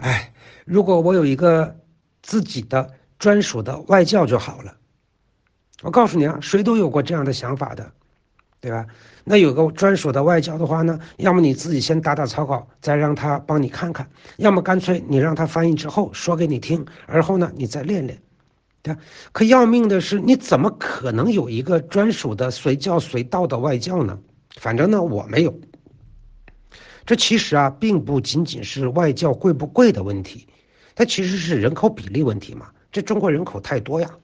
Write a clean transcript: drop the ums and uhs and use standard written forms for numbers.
哎，如果我有一个自己的专属的外教就好了。我告诉你啊，谁都有过这样的想法的，对吧？那有个专属的外教的话呢，要么你自己先打打草稿，再让他帮你看看；要么干脆你让他翻译之后说给你听，而后呢你再练练。对吧？可要命的是，你怎么可能有一个专属的随叫随到的外教呢？反正呢我没有。这其实啊，并不仅仅是外教贵不贵的问题，它其实是人口比例问题嘛。这中国人口太多呀。